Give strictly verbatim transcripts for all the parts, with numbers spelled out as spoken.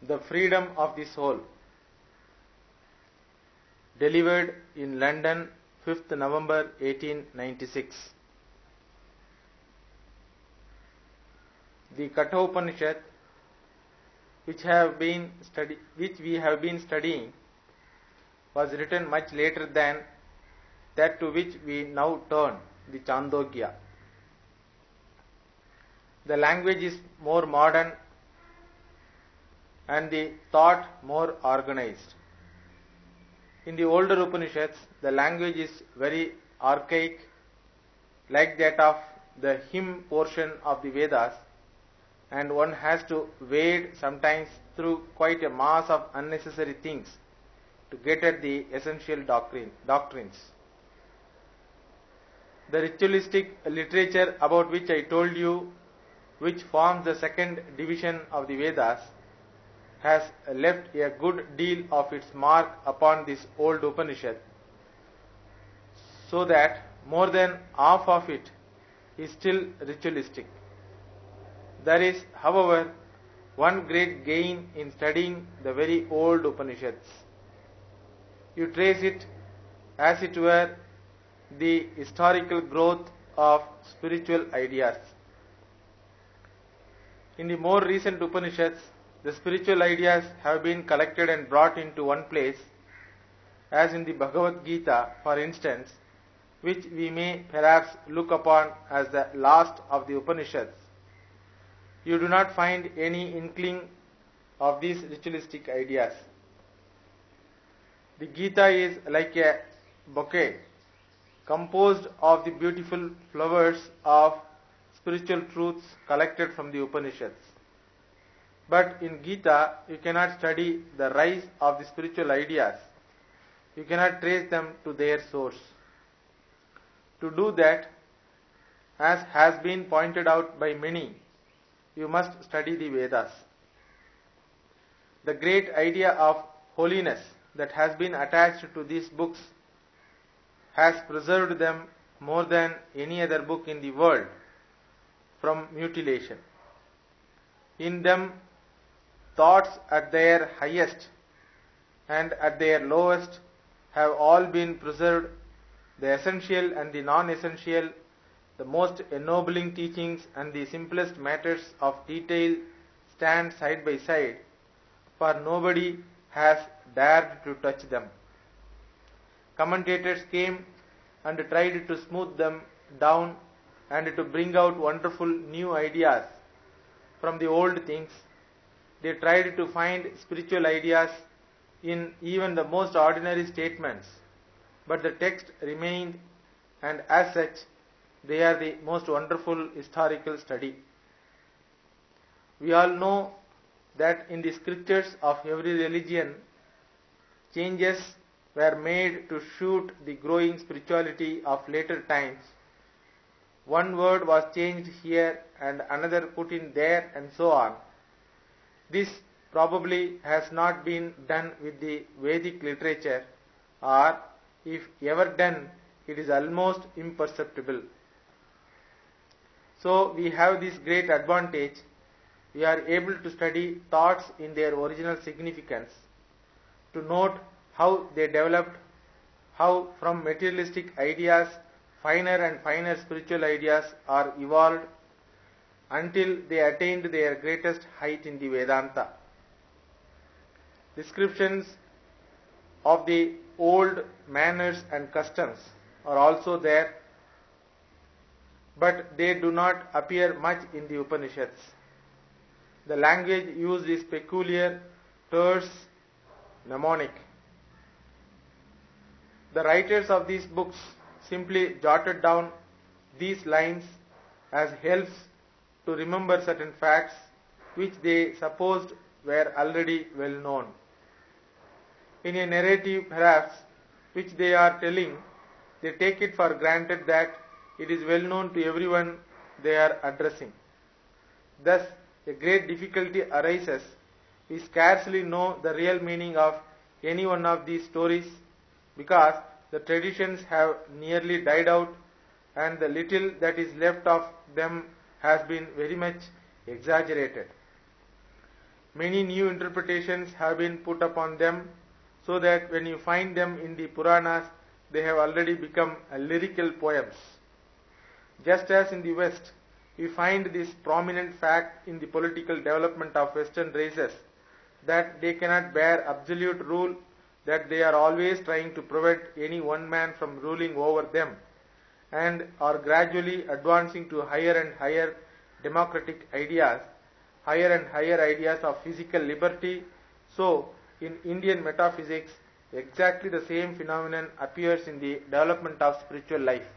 The Freedom of the Soul, delivered in London, fifth November eighteen ninety-six. The Katha Upanishad, which have been study, which we have been studying, was written much later than that to which we now turn, the Chandogya. The language is more modern and the thought more organized. In the older Upanishads, the language is very archaic, like that of the hymn portion of the Vedas, and one has to wade sometimes through quite a mass of unnecessary things to get at the essential doctrine, doctrines. The ritualistic literature about which I told you, which forms the second division of the Vedas, has left a good deal of its mark upon this old Upanishad, so that more than half of it is still ritualistic. There is, however, one great gain in studying the very old Upanishads. You trace it, as it were, the historical growth of spiritual ideas. In the more recent Upanishads, the spiritual ideas have been collected and brought into one place, as in the Bhagavad Gita, for instance, which we may perhaps look upon as the last of the Upanishads. You do not find any inkling of these ritualistic ideas. The Gita is like a bouquet composed of the beautiful flowers of spiritual truths collected from the Upanishads. But in Gita, you cannot study the rise of the spiritual ideas. You cannot trace them to their source. To do that, as has been pointed out by many, you must study the Vedas. The great idea of holiness that has been attached to these books has preserved them more than any other book in the world from mutilation. In them, thoughts at their highest and at their lowest have all been preserved. The essential and the non-essential, the most ennobling teachings and the simplest matters of detail stand side by side, for nobody has dared to touch them. Commentators came and tried to smooth them down and to bring out wonderful new ideas from the old things. They tried to find spiritual ideas in even the most ordinary statements, but the text remained, and as such, they are the most wonderful historical study. We all know that in the scriptures of every religion, changes were made to suit the growing spirituality of later times. One word was changed here and another put in there, and so on. This probably has not been done with the Vedic literature, or if ever done, it is almost imperceptible. So we have this great advantage. We are able to study thoughts in their original significance, to note how they developed, how from materialistic ideas finer and finer spiritual ideas are evolved until they attained their greatest height in the Vedanta. Descriptions of the old manners and customs are also there, but they do not appear much in the Upanishads. The language used is peculiar, terse, mnemonic. The writers of these books simply jotted down these lines as helps to remember certain facts which they supposed were already well known. In a narrative, perhaps, which they are telling, they take it for granted that it is well known to everyone they are addressing. Thus, a great difficulty arises. We scarcely know the real meaning of any one of these stories, because the traditions have nearly died out and the little that is left of them has been very much exaggerated. Many new interpretations have been put upon them, so that when you find them in the Puranas, they have already become uh, lyrical poems. Just as in the West, we find this prominent fact in the political development of Western races, that they cannot bear absolute rule, that they are always trying to prevent any one man from ruling over them, and are gradually advancing to higher and higher democratic ideas, higher and higher ideas of physical liberty. So, in Indian metaphysics, exactly the same phenomenon appears in the development of spiritual life.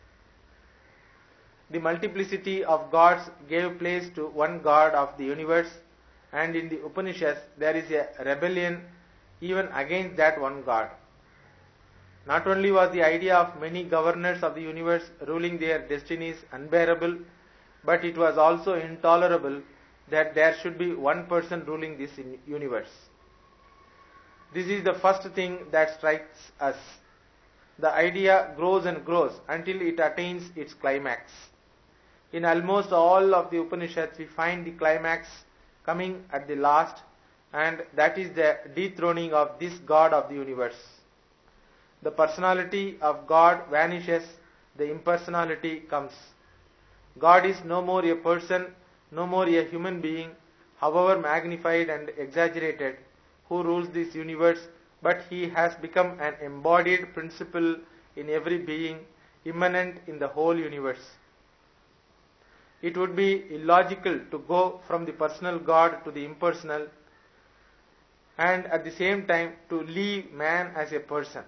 The multiplicity of gods gave place to one God of the universe, and in the Upanishads there is a rebellion even against that one God. Not only was the idea of many governors of the universe ruling their destinies unbearable, but it was also intolerable that there should be one person ruling this universe. This is the first thing that strikes us. The idea grows and grows until it attains its climax. In almost all of the Upanishads, we find the climax coming at the last, and that is the dethroning of this God of the universe. The personality of God vanishes, the impersonality comes. God is no more a person, no more a human being, however magnified and exaggerated, who rules this universe, but he has become an embodied principle in every being, immanent in the whole universe. It would be illogical to go from the personal God to the impersonal, and at the same time to leave man as a person.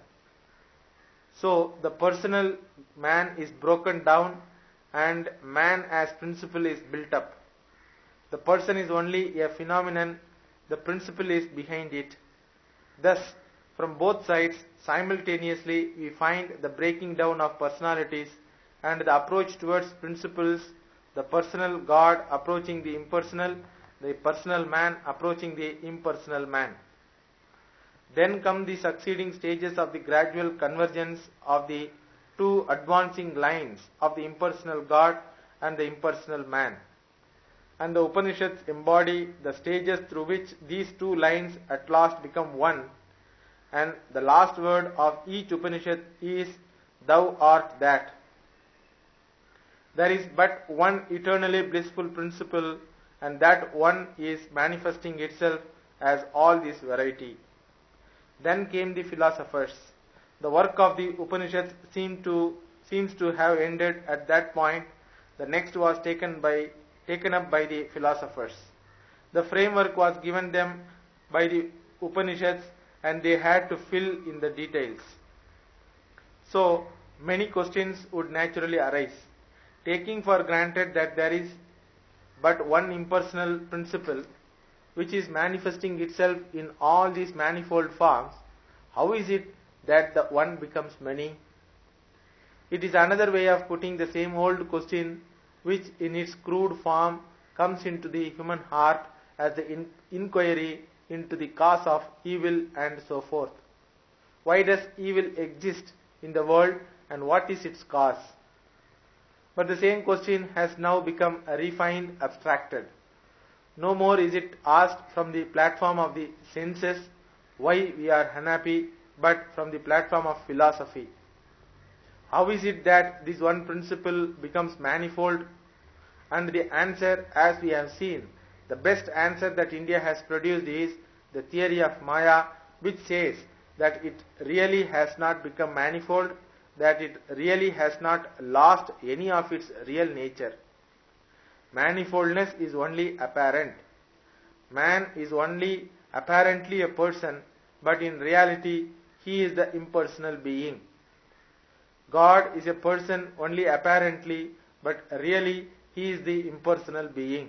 So the personal man is broken down and man as principle is built up. The person is only a phenomenon, the principle is behind it. Thus, from both sides, simultaneously we find the breaking down of personalities and the approach towards principles, the personal God approaching the impersonal, the personal man approaching the impersonal man. Then come the succeeding stages of the gradual convergence of the two advancing lines of the impersonal God and the impersonal man. And the Upanishads embody the stages through which these two lines at last become one, and the last word of each Upanishad is, "Thou art that." There is but one eternally blissful principle, and that one is manifesting itself as all this variety. Then came the philosophers. The work of the Upanishads seemed to, seems to have ended at that point. The next was taken, by, taken up by the philosophers. The framework was given them by the Upanishads, and they had to fill in the details. So, many questions would naturally arise. Taking for granted that there is but one impersonal principle, which is manifesting itself in all these manifold forms, how is it that the one becomes many? It is another way of putting the same old question, which in its crude form comes into the human heart as the in- inquiry into the cause of evil and so forth. Why does evil exist in the world, and what is its cause? But the same question has now become refined, abstracted. No more is it asked from the platform of the senses why we are unhappy, but from the platform of philosophy. How is it that this one principle becomes manifold? And the answer, as we have seen, the best answer that India has produced is the theory of Maya, which says that it really has not become manifold, that it really has not lost any of its real nature. Manifoldness is only apparent. Man is only apparently a person, but in reality he is the impersonal being. God is a person only apparently, but really he is the impersonal being.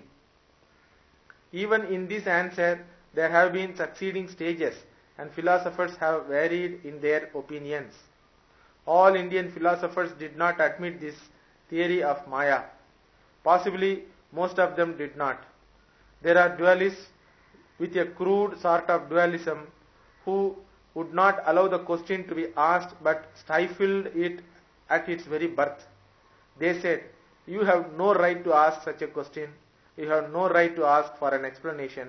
Even in this answer there have been succeeding stages, and philosophers have varied in their opinions. All Indian philosophers did not admit this theory of Maya. Possibly most of them did not. There are dualists with a crude sort of dualism who would not allow the question to be asked but stifled it at its very birth. They said, "You have no right to ask such a question. You have no right to ask for an explanation.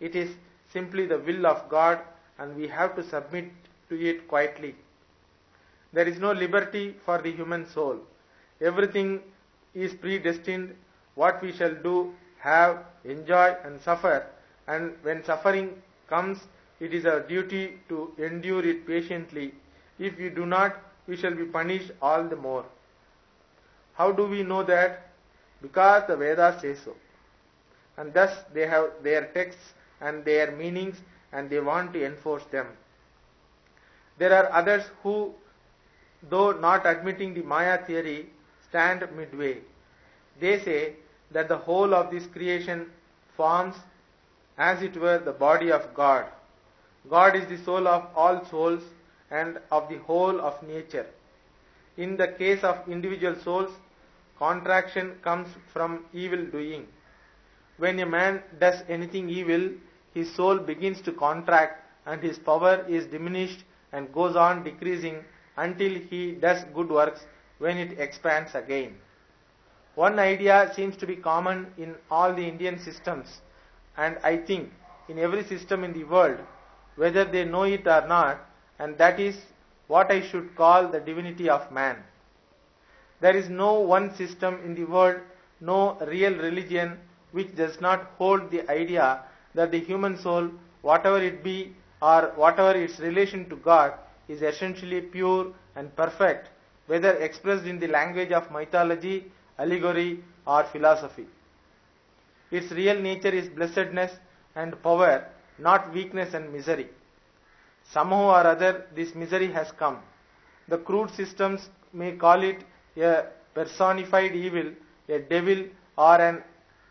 It is simply the will of God, and we have to submit to it quietly. There is no liberty for the human soul. Everything is predestined. What we shall do, have, enjoy and suffer, and when suffering comes, it is our duty to endure it patiently. If we do not, we shall be punished all the more. How do we know that? Because the Vedas say so. And thus they have their texts and their meanings, and they want to enforce them. There are others who, though not admitting the Maya theory, stand midway. They say that the whole of this creation forms, as it were, the body of God. God is the soul of all souls and of the whole of nature. In the case of individual souls, contraction comes from evil doing. When a man does anything evil, his soul begins to contract and his power is diminished and goes on decreasing until he does good works, when it expands again. One idea seems to be common in all the Indian systems, and I think in every system in the world, whether they know it or not, and that is what I should call the divinity of man. There is no one system in the world, no real religion, which does not hold the idea that the human soul, whatever it be or whatever its relation to God, is essentially pure and perfect, whether expressed in the language of mythology, allegory or philosophy. Its real nature is blessedness and power, not weakness and misery. Somehow or other this misery has come. The crude systems may call it a personified evil, a devil or an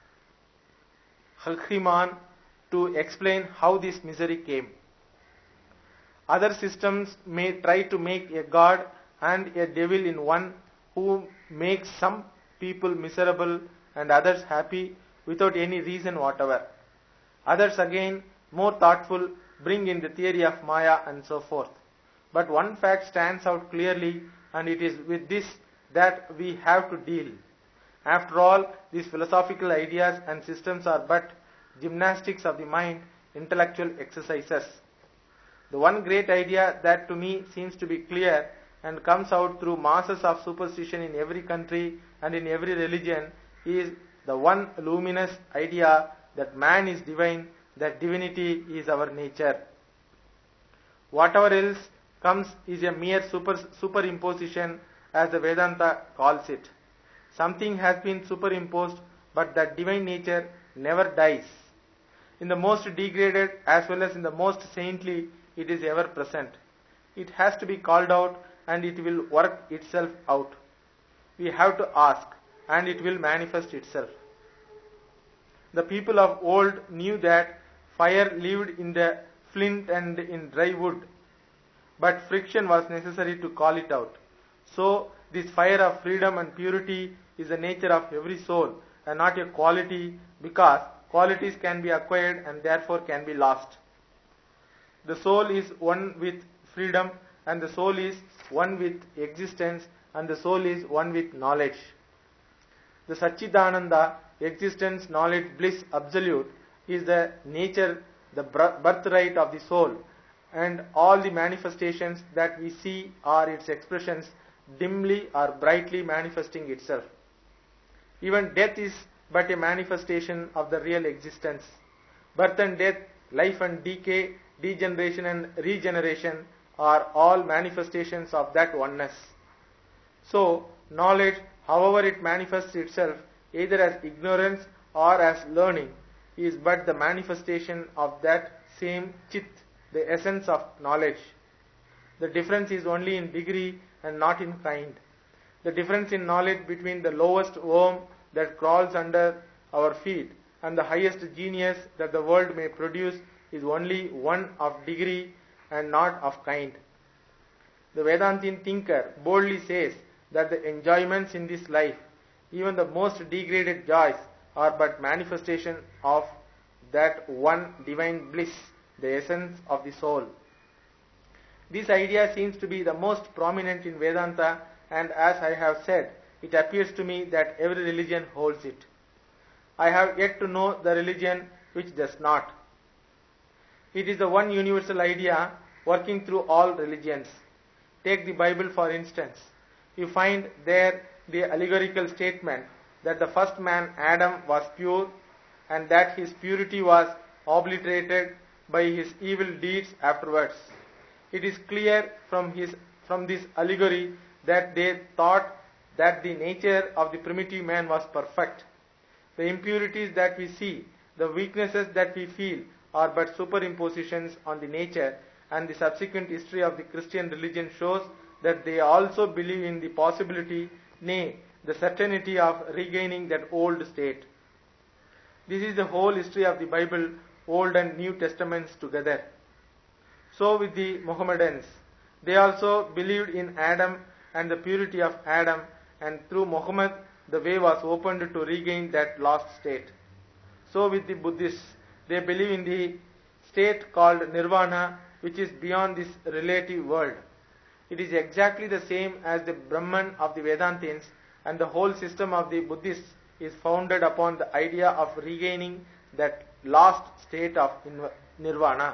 Halkhiman, to explain how this misery came. Other systems may try to make a god and a devil in one, who makes some people miserable and others happy without any reason whatever. Others again, more thoughtful, bring in the theory of Maya and so forth. But one fact stands out clearly, and it is with this that we have to deal. After all, these philosophical ideas and systems are but gymnastics of the mind, intellectual exercises. The one great idea that to me seems to be clear and comes out through masses of superstition in every country and in every religion is the one luminous idea that man is divine, that divinity is our nature. Whatever else comes is a mere super, superimposition, as the Vedanta calls it. Something has been superimposed, but that divine nature never dies. In the most degraded as well as in the most saintly, it is ever present. It has to be called out, and it will work itself out. We have to ask, and it will manifest itself. The people of old knew that fire lived in the flint and in dry wood, but friction was necessary to call it out. So, this fire of freedom and purity is the nature of every soul, and not a quality, because qualities can be acquired and therefore can be lost. The soul is one with freedom, and the soul is one with existence, and the soul is one with knowledge. The Satchidananda, existence, knowledge, bliss, absolute, is the nature, the birthright of the soul, and all the manifestations that we see are its expressions, dimly or brightly manifesting itself. Even death is but a manifestation of the real existence. Birth and death, life and decay, degeneration and regeneration are all manifestations of that oneness. So, knowledge, however it manifests itself, either as ignorance or as learning, is but the manifestation of that same Chit, the essence of knowledge. The difference is only in degree and not in kind. The difference in knowledge between the lowest worm that crawls under our feet and the highest genius that the world may produce is only one of degree and not of kind. The Vedantin thinker boldly says that the enjoyments in this life, even the most degraded joys, are but manifestation of that one divine bliss, the essence of the soul. This idea seems to be the most prominent in Vedanta, and as I have said, it appears to me that every religion holds it. I have yet to know the religion which does not. It is the one universal idea working through all religions. Take the Bible for instance. You find there the allegorical statement that the first man, Adam, was pure and that his purity was obliterated by his evil deeds afterwards. It is clear from, his, from this allegory that they thought that the nature of the primitive man was perfect. The impurities that we see, the weaknesses that we feel, are but superimpositions on the nature, and the subsequent history of the Christian religion shows that they also believe in the possibility, nay, the certainty of regaining that old state. This is the whole history of the Bible, Old and New Testaments together. So with the Mohammedans, they also believed in Adam and the purity of Adam, and through Muhammad the way was opened to regain that lost state. So with the Buddhists, they believe in the state called Nirvana, which is beyond this relative world. It is exactly the same as the Brahman of the Vedantins, and the whole system of the Buddhists is founded upon the idea of regaining that lost state of Nirvana.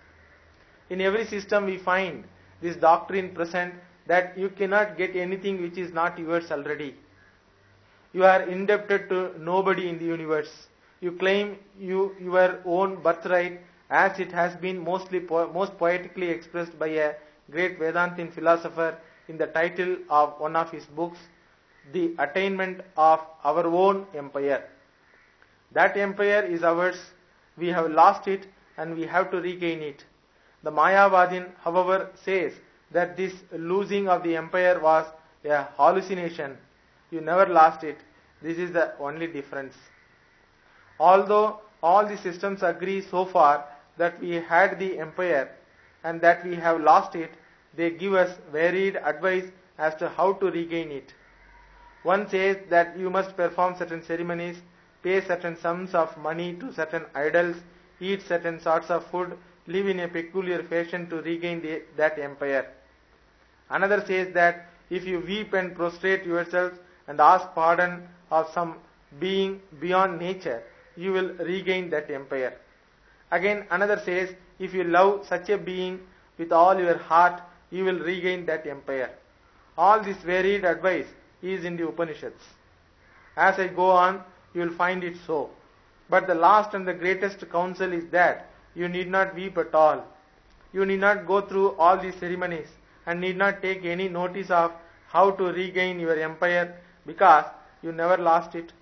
In every system we find this doctrine present that you cannot get anything which is not yours already. You are indebted to nobody in the universe. You claim you, your own birthright, as it has been mostly po- most poetically expressed by a great Vedantin philosopher in the title of one of his books, The Attainment of Our Own Empire. That empire is ours. We have lost it and we have to regain it. The Mayavadin, however, says that this losing of the empire was a hallucination. You never lost it. This is the only difference. Although all the systems agree so far that we had the empire and that we have lost it, they give us varied advice as to how to regain it. One says that you must perform certain ceremonies, pay certain sums of money to certain idols, eat certain sorts of food, live in a peculiar fashion to regain the, that empire. Another says that if you weep and prostrate yourselves and ask pardon of some being beyond nature, you will regain that empire. Again, another says, if you love such a being with all your heart, you will regain that empire. All this varied advice is in the Upanishads. As I go on, you will find it so. But the last and the greatest counsel is that you need not weep at all. You need not go through all these ceremonies and need not take any notice of how to regain your empire, because you never lost it.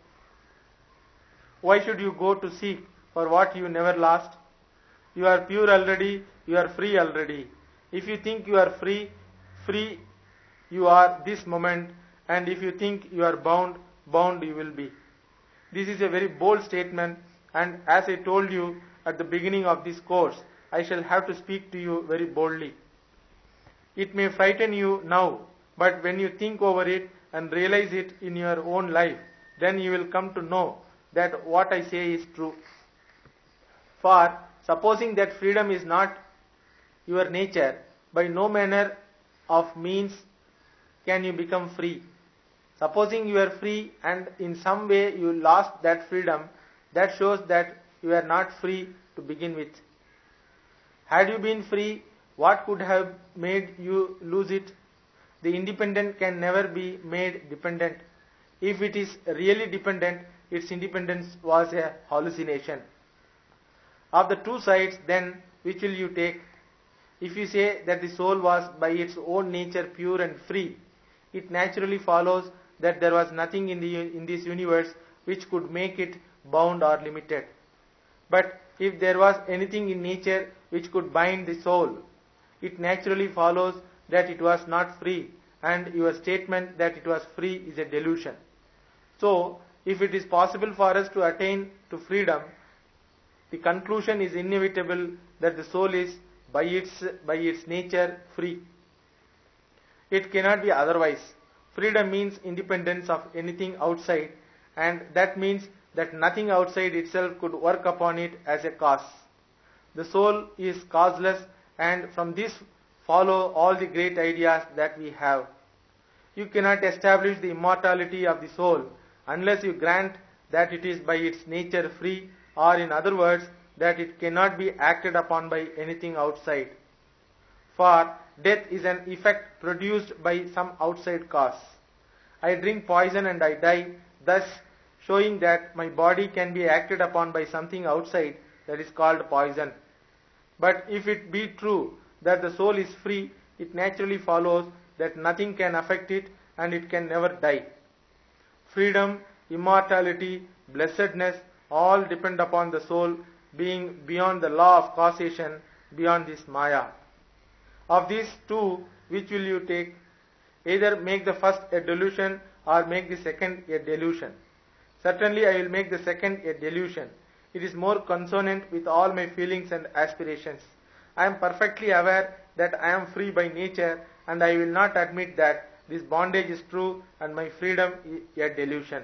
Why should you go to seek for what you never lost? You are pure already, you are free already. If you think you are free, free you are this moment, and if you think you are bound, bound you will be. This is a very bold statement, and as I told you at the beginning of this course, I shall have to speak to you very boldly. It may frighten you now, but when you think over it and realize it in your own life, then you will come to know that what I say is true. For supposing that freedom is not your nature, by no manner of means can you become free. Supposing you are free and in some way you lost that freedom, that shows that you are not free to begin with. Had you been free, what could have made you lose it? The independent can never be made dependent. If it is really dependent, its independence was a hallucination. Of the two sides, then, which will you take? If you say that the soul was by its own nature pure and free, it naturally follows that there was nothing in, the, in this universe which could make it bound or limited. But if there was anything in nature which could bind the soul, it naturally follows that it was not free, and your statement that it was free is a delusion. So, if it is possible for us to attain to freedom, the conclusion is inevitable that the soul is by its, by its nature free. It cannot be otherwise. Freedom means independence of anything outside, and that means that nothing outside itself could work upon it as a cause. The soul is causeless, and from this follow all the great ideas that we have. You cannot establish the immortality of the soul unless you grant that it is by its nature free, or in other words, that it cannot be acted upon by anything outside. For death is an effect produced by some outside cause. I drink poison and I die, thus showing that my body can be acted upon by something outside, that is called poison. But if it be true that the soul is free, it naturally follows that nothing can affect it and it can never die. Freedom, immortality, blessedness, all depend upon the soul being beyond the law of causation, beyond this Maya. Of these two, which will you take? Either make the first a delusion or make the second a delusion. Certainly I will make the second a delusion. It is more consonant with all my feelings and aspirations. I am perfectly aware that I am free by nature, and I will not admit that this bondage is true and my freedom is a delusion.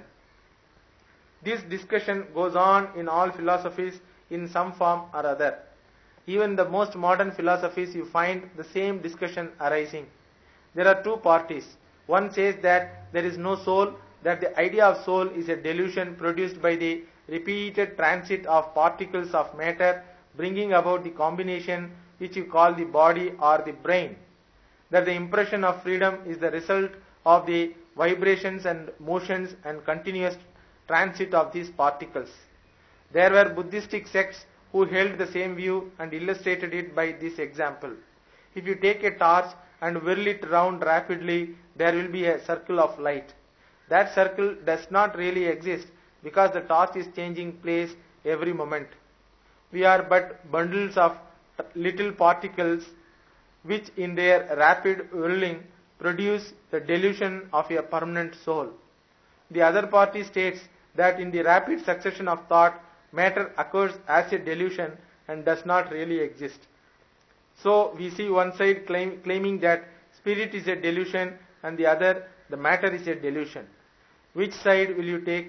This discussion goes on in all philosophies in some form or other. Even the most modern philosophies you find the same discussion arising. There are two parties. One says that there is no soul, that the idea of soul is a delusion produced by the repeated transit of particles of matter, bringing about the combination which you call the body or the brain. That the impression of freedom is the result of the vibrations and motions and continuous transit of these particles. There were Buddhistic sects who held the same view and illustrated it by this example. If you take a torch and whirl it round rapidly, there will be a circle of light. That circle does not really exist because the torch is changing place every moment. We are but bundles of little particles which in their rapid whirling produce the delusion of a permanent soul. The other party states that in the rapid succession of thought, matter occurs as a delusion and does not really exist. So we see one side claim, claiming that spirit is a delusion and the other, the matter is a delusion. Which side will you take?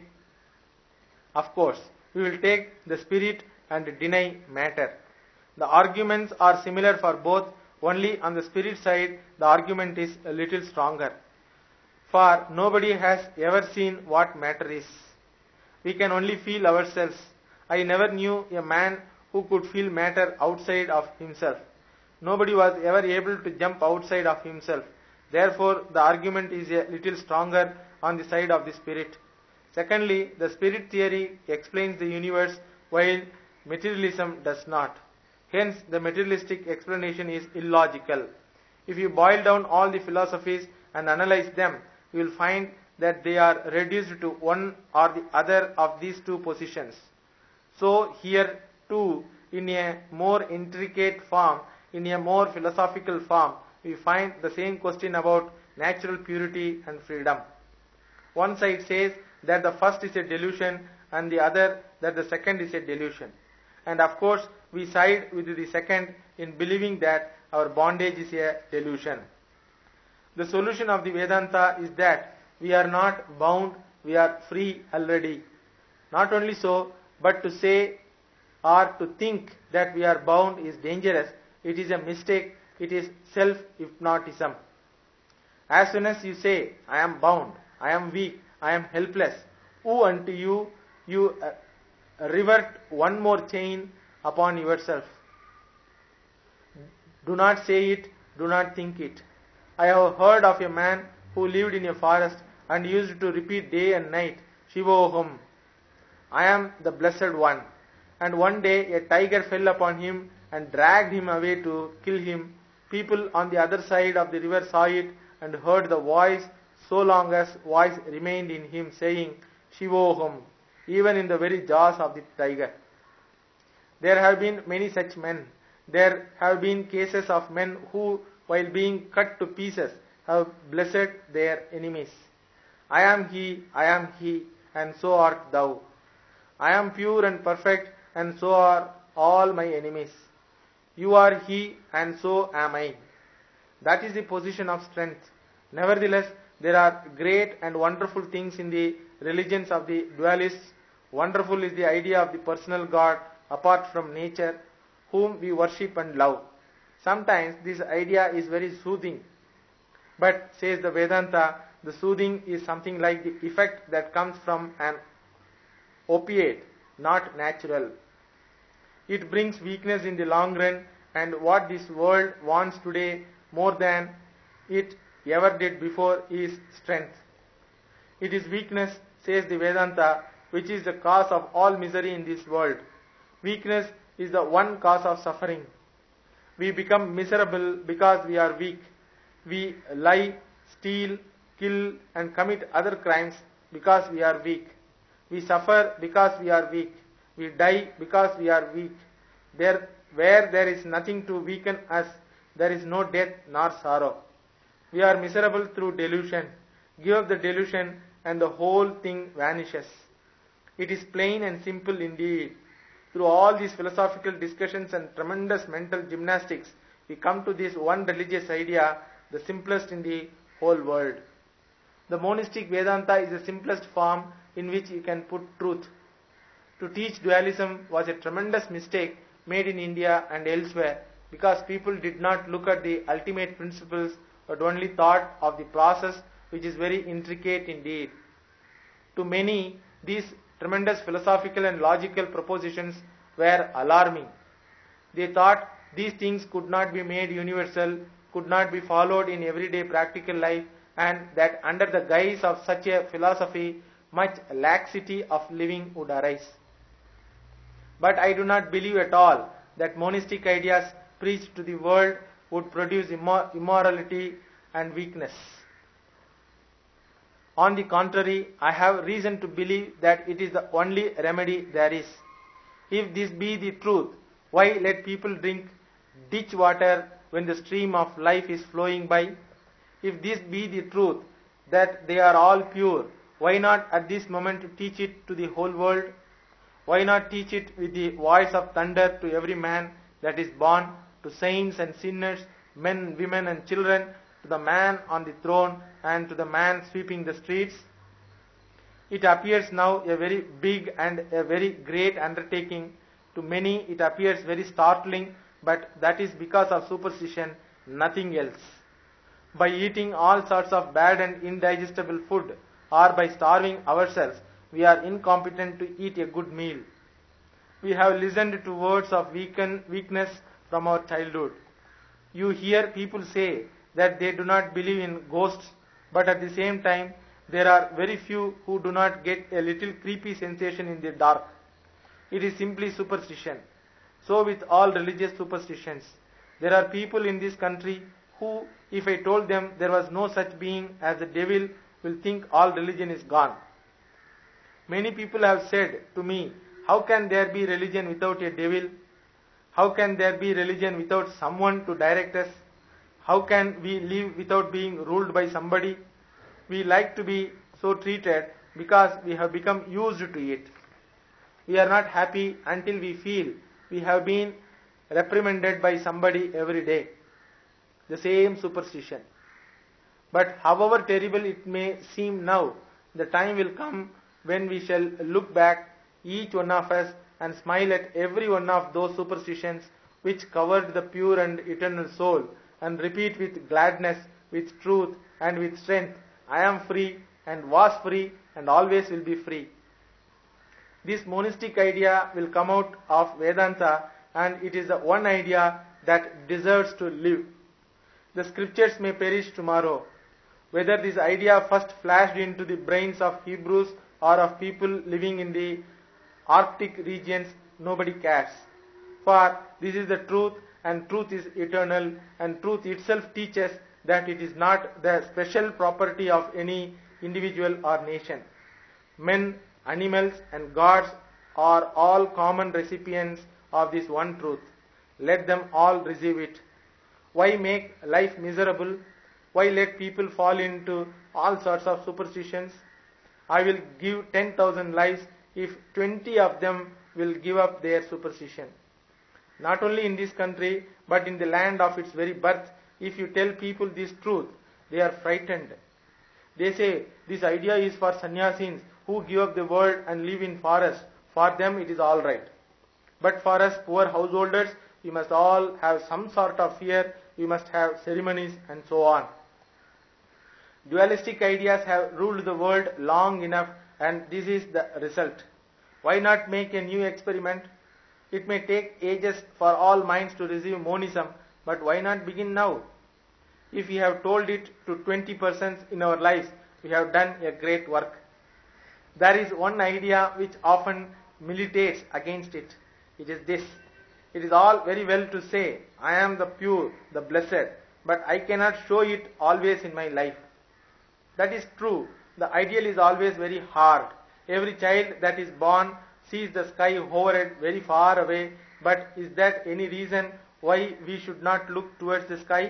Of course, we will take the spirit and deny matter. The arguments are similar for both, only on the spirit side the argument is a little stronger. For nobody has ever seen what matter is. We can only feel ourselves. I never knew a man who could feel matter outside of himself. Nobody was ever able to jump outside of himself. Therefore, the argument is a little stronger on the side of the spirit. Secondly, the spirit theory explains the universe while materialism does not. Hence, the materialistic explanation is illogical. If you boil down all the philosophies and analyze them, you will find that they are reduced to one or the other of these two positions. So here too, in a more intricate form, in a more philosophical form, we find the same question about natural purity and freedom. One side says that the first is a delusion and the other that the second is a delusion. And of course, we side with the second in believing that our bondage is a delusion. The solution of the Vedanta is that we are not bound, we are free already. Not only so, but to say or to think that we are bound is dangerous. It is a mistake. It is self-hypnotism. As soon as you say, I am bound, I am weak, I am helpless, woe unto you, you uh, revert one more chain upon yourself. Do not say it, do not think it. I have heard of a man who lived in a forest and used to repeat day and night, Shivoham, I am the blessed one. And one day a tiger fell upon him and dragged him away to kill him. People on the other side of the river saw it and heard the voice so long as voice remained in him saying, Shivoham, even in the very jaws of the tiger. There have been many such men. There have been cases of men who, while being cut to pieces, have blessed their enemies. I am he, I am he, and so art thou. I am pure and perfect, and so are all my enemies. You are he, and so am I. That is the position of strength. Nevertheless, there are great and wonderful things in the religions of the dualists. Wonderful is the idea of the personal God apart from nature, whom we worship and love. Sometimes this idea is very soothing. But, says the Vedanta, the soothing is something like the effect that comes from an opiate, not natural. It brings weakness in the long run, and what this world wants today more than it ever did before is strength. It is weakness, says the Vedanta, which is the cause of all misery in this world. Weakness is the one cause of suffering. We become miserable because we are weak. We lie, steal, kill and commit other crimes because we are weak. We suffer because we are weak. We die because we are weak. There, where there is nothing to weaken us, there is no death nor sorrow. We are miserable through delusion. Give up the delusion and the whole thing vanishes. It is plain and simple indeed. Through all these philosophical discussions and tremendous mental gymnastics, we come to this one religious idea, the simplest in the whole world. The monistic Vedanta is the simplest form in which you can put truth. To teach dualism was a tremendous mistake made in India and elsewhere, because people did not look at the ultimate principles but only thought of the process, which is very intricate indeed. To many, these tremendous philosophical and logical propositions were alarming. They thought these things could not be made universal, could not be followed in everyday practical life, and that under the guise of such a philosophy, much laxity of living would arise. But I do not believe at all that monistic ideas preached to the world would produce immor- immorality and weakness. On the contrary, I have reason to believe that it is the only remedy there is. If this be the truth, why let people drink ditch water when the stream of life is flowing by? If this be the truth, that they are all pure, why not at this moment teach it to the whole world? Why not teach it with the voice of thunder to every man that is born, to saints and sinners, men, women and children, to the man on the throne and to the man sweeping the streets? It appears now a very big and a very great undertaking. To many it appears very startling, but that is because of superstition, nothing else. By eating all sorts of bad and indigestible food, or by starving ourselves, we are incompetent to eat a good meal. We have listened to words of weaken, weakness from our childhood. You hear people say that they do not believe in ghosts, but at the same time, there are very few who do not get a little creepy sensation in the dark. It is simply superstition. So with all religious superstitions, there are people in this country who, if I told them there was no such being as the devil, will think all religion is gone. Many people have said to me, how can there be religion without a devil? How can there be religion without someone to direct us? How can we live without being ruled by somebody? We like to be so treated because we have become used to it. We are not happy until we feel we have been reprimanded by somebody every day. The same superstition. But however terrible it may seem now, the time will come when we shall look back, each one of us, and smile at every one of those superstitions which covered the pure and eternal soul, and repeat with gladness, with truth, and with strength, I am free, and was free, and always will be free. This monistic idea will come out of Vedanta, and it is the one idea that deserves to live. The scriptures may perish tomorrow. Whether this idea first flashed into the brains of Hebrews or of people living in the Arctic regions, nobody cares. For this is the truth, and truth is eternal, and truth itself teaches that it is not the special property of any individual or nation. Men, animals, and gods are all common recipients of this one truth. Let them all receive it. Why make life miserable? Why let people fall into all sorts of superstitions? I will give ten thousand lives if twenty of them will give up their superstition. Not only in this country, but in the land of its very birth, if you tell people this truth, they are frightened. They say, this idea is for sannyasins who give up the world and live in forests. For them it is all right. But for us poor householders, we must all have some sort of fear, we must have ceremonies and so on. Dualistic ideas have ruled the world long enough, and this is the result. Why not make a new experiment? It may take ages for all minds to receive monism, but why not begin now? If we have told it to twenty persons in our lives, we have done a great work. There is one idea which often militates against it. It is this. It is all very well to say, I am the pure, the blessed, but I cannot show it always in my life. That is true. The ideal is always very hard. Every child that is born sees the sky overhead very far away, but is that any reason why we should not look towards the sky?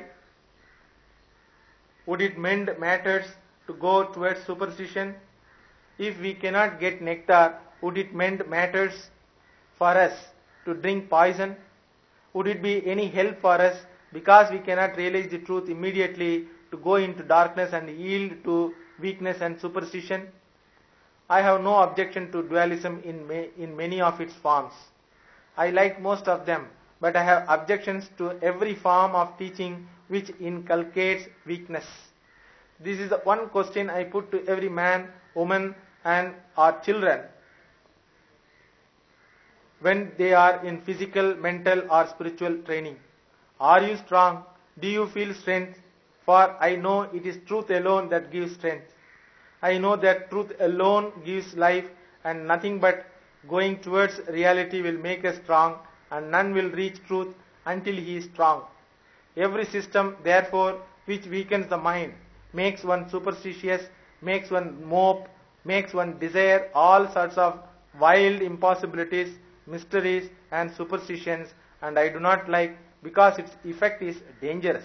Would it mend matters to go towards superstition? If we cannot get nectar, would it mend matters for us to drink poison? Would it be any help for us, because we cannot realize the truth immediately, to go into darkness and yield to weakness and superstition? I have no objection to dualism in, may, in many of its forms. I like most of them, but I have objections to every form of teaching which inculcates weakness. This is the one question I put to every man, woman, and our children when they are in physical, mental, or spiritual training. Are you strong? Do you feel strength? For I know it is truth alone that gives strength. I know that truth alone gives life, and nothing but going towards reality will make us strong, and none will reach truth until he is strong. Every system, therefore, which weakens the mind, makes one superstitious, makes one mope, makes one desire all sorts of wild impossibilities, mysteries, and superstitions, and I do not like, because its effect is dangerous.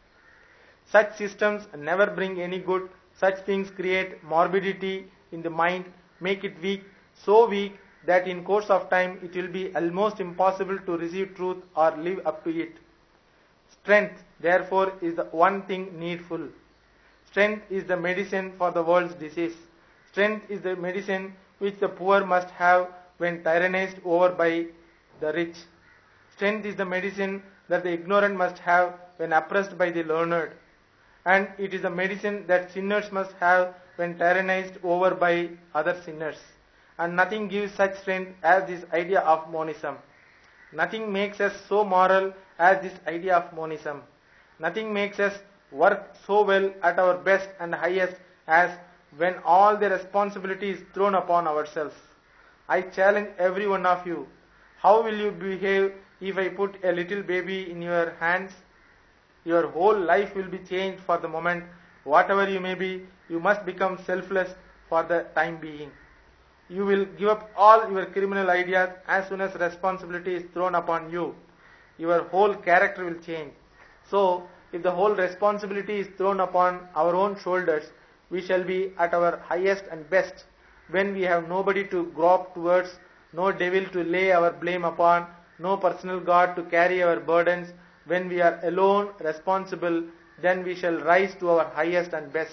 Such systems never bring any good. Such things create morbidity in the mind, make it weak, so weak that in course of time it will be almost impossible to receive truth or live up to it. Strength, therefore, is the one thing needful. Strength is the medicine for the world's disease. Strength is the medicine which the poor must have when tyrannized over by the rich. Strength is the medicine that the ignorant must have when oppressed by the learned. And it is the medicine that sinners must have when tyrannized over by other sinners. And nothing gives such strength as this idea of monism. Nothing makes us so moral as this idea of monism. Nothing makes us work so well at our best and highest as when all the responsibility is thrown upon ourselves. I challenge every one of you. How will you behave if I put a little baby in your hands? Your whole life will be changed for the moment. Whatever you may be, you must become selfless for the time being. You will give up all your criminal ideas as soon as responsibility is thrown upon you. Your whole character will change. So, if the whole responsibility is thrown upon our own shoulders, we shall be at our highest and best when we have nobody to grope towards, no devil to lay our blame upon, no personal God to carry our burdens. When we are alone responsible, then we shall rise to our highest and best.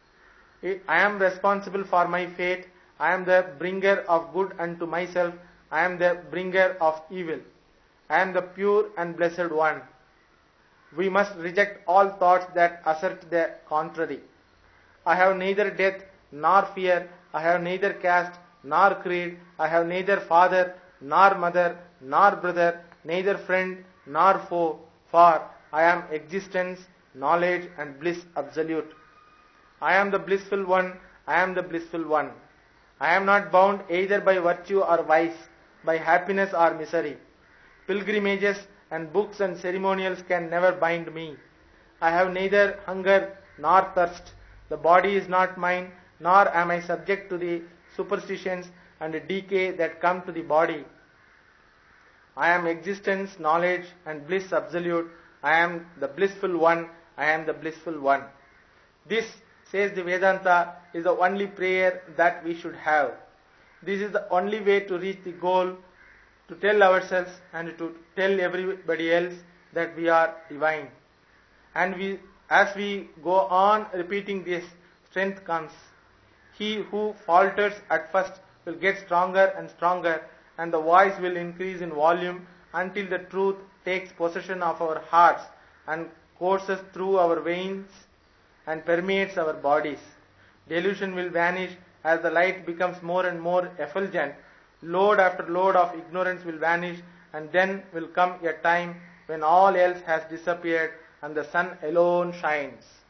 I am responsible for my fate. I am the bringer of good unto myself. I am the bringer of evil. I am the pure and blessed one. We must reject all thoughts that assert the contrary. I have neither death nor fear. I have neither caste nor creed. I have neither father nor mother nor brother, neither friend nor foe. For I am existence, knowledge, and bliss absolute. I am the blissful one. I am the blissful one. I am not bound either by virtue or vice, by happiness or misery. Pilgrimages and books and ceremonials can never bind me. I have neither hunger nor thirst. The body is not mine, nor am I subject to the superstitions and decay that come to the body. I am existence, knowledge, and bliss absolute. I am the blissful one. I am the blissful one. This, says the Vedanta, is the only prayer that we should have. This is the only way to reach the goal, to tell ourselves and to tell everybody else that we are divine. And we, as we go on repeating this, strength comes. He who falters at first will get stronger and stronger, and the voice will increase in volume until the truth takes possession of our hearts and courses through our veins and permeates our bodies. Delusion will vanish as the light becomes more and more effulgent. Load after load of ignorance will vanish and then will come a time when all else has disappeared and the sun alone shines.